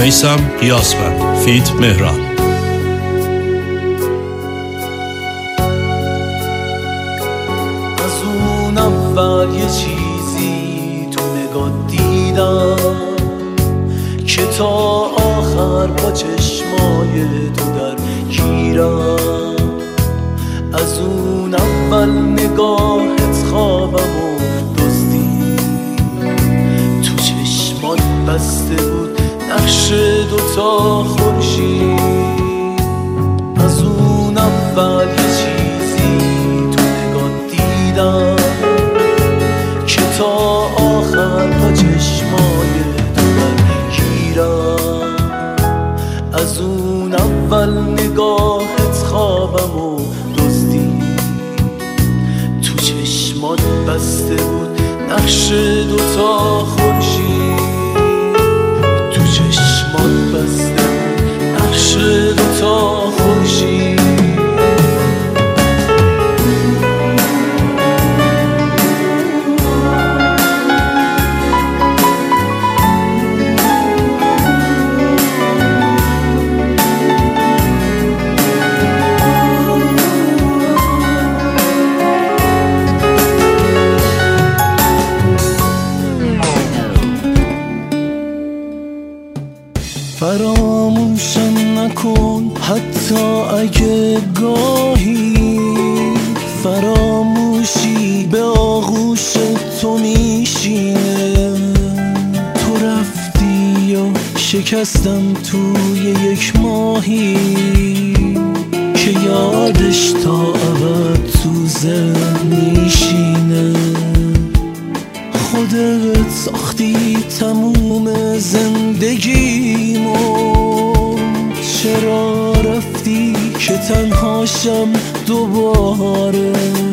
میثم یاسپن فیت مهران. از اون اول یه چیزی تو نگاه دیدم که تا آخر با چشمای تو در گیرم. از اون اول نگاهت خوابم و دزدید، تو چشمات بسته بود نقش دوتا خورشید. از اون اول یه چیزی تو نگاه دیدم که تا آخر با چشمای تو درگیرم. از اون اول نگاهت خوابم و دزدید، تو چشمات بسته بود نقش دوتا خورشید. تو چشمات بسته بود نقش دوتا خورشید. فراموشم نکن حتی اگه گاهی فراموشی به آغوش تو میشینه. تو رفتی یا شکستم توی یک ماهی که یادش تا ابد تو ذهن میشینه. خودت ساختی تموم زندگیمو، چرا رفتی که تنهاشم دوباره.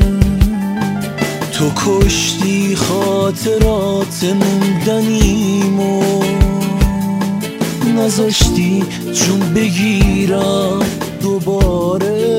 تو کشتی خاطرات موندنیمو، نذاشتی جون بگیرم دوباره.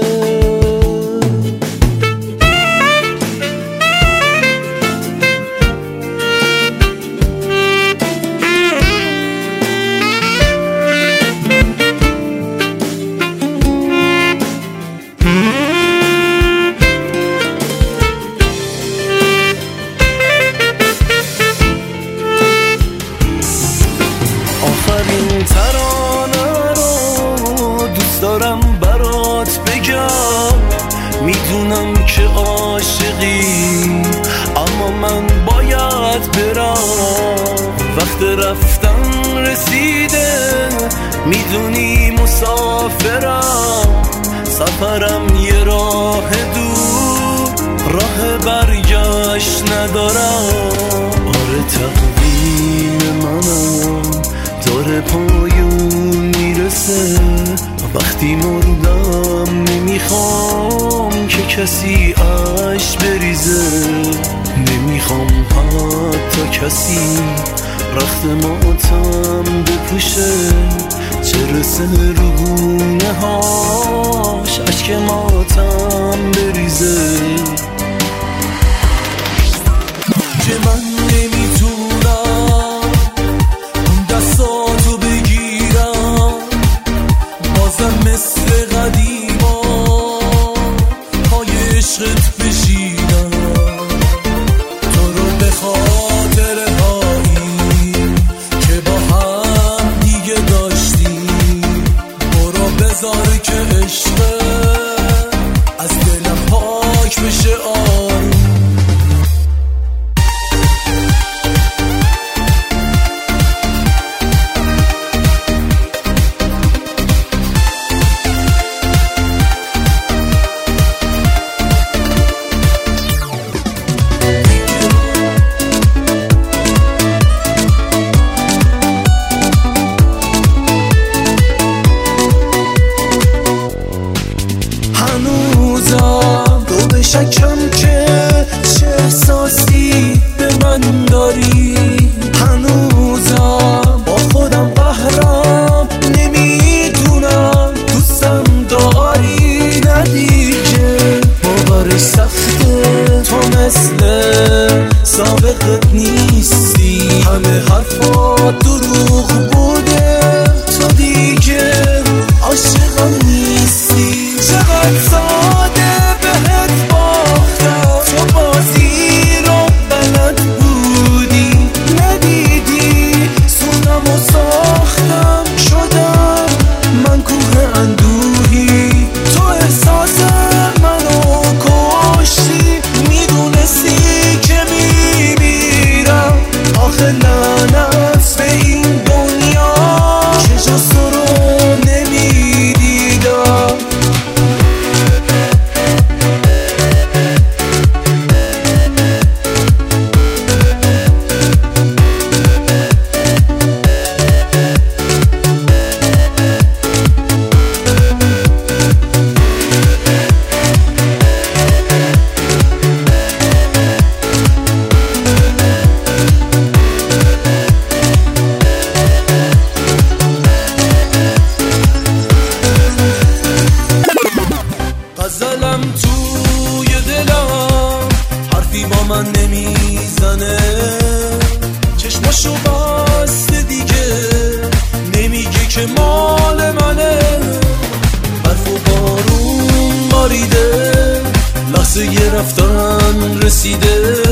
آخرین ترانه رو دوست دارم برات بگم. میدونم که عاشقی اما من باید برم. وقت رفتن رسیده، میدونی مسافرم. سفرم یه راه دور، راه برگشت ندارم. آره تقویم منم داره پایون میرسه. وقتی مردم نمیخوام که کسی اشک بریزه. نمیخوام حتی کسی رخت ماتم بپوشه. چه رسه رو گونه هاش اشک ماتم بریزه. که من نمیتونم اون دستاتو بگیرم، بازم مثل قدیما پای عشقت بشینم. تو رو به خاطر هایی که با هم دیگه داشتیم، برو بذار که عشقت از دلم پاک بشه. آروم شکم که چه احساسی به من داری. هنوزم با خودم قهرم، نمیدونم دوستم داری ندیگه. باورش سخته تو مثل سابقت نیستی. همه حرفات دروغ بوده، رسیده